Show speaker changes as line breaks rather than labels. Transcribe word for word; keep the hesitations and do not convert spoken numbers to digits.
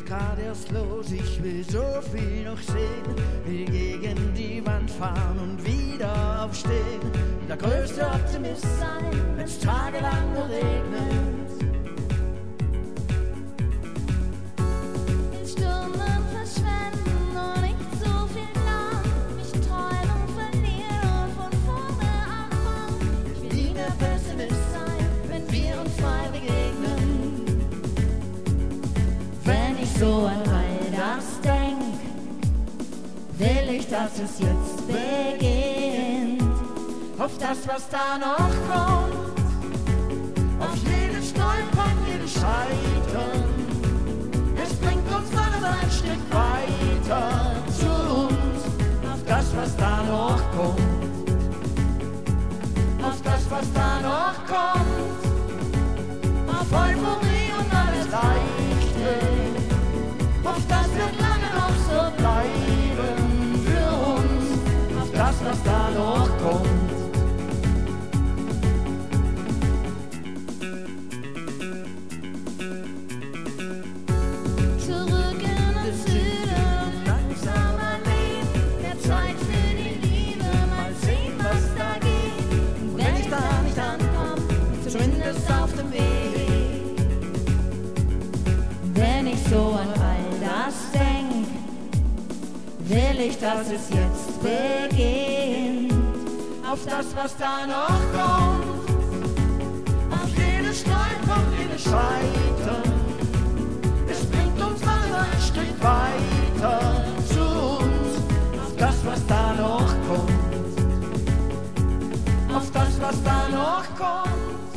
gerade erst los, ich will so viel noch sehen. Will gegen die Wand fahren und wieder aufstehen. Der größte Optimist sein, wenn's tagelang nur regnet.
In Stürmen verschwenden und nicht so viel Land. Mich Träumen verlieren und von vorne anfangen. Ich will nie der Pessimist sein, wenn wir uns mal begegnen. Wenn ich so an all das denk, will ich, dass es jetzt beginnt.
Auf das, was da noch kommt, auf jedes Stolpern, jedes Scheitern. Es bringt uns alles ein Stück weiter zu uns. Auf das, was da noch kommt, auf das, was da noch kommt, auf Euphorie und alles Leichte. Auf das wird lange noch so bleiben für uns. Auf das, was da noch kommt.
Zurück in den Süden und langsamer leben. Mehr Zeit für die Liebe, mal sehen, was da geht. Und wenn ich da nicht ankomme, zumindest auf dem Weg. Wenn ich so an all das denk, will ich, dass es jetzt beginnt.
Auf das, was da noch kommt, auf jedes Stolpern, jedes Scheitern. Es bringt uns alle ein Stück weiter zu uns. Auf das, was da noch kommt, auf das, was da noch kommt.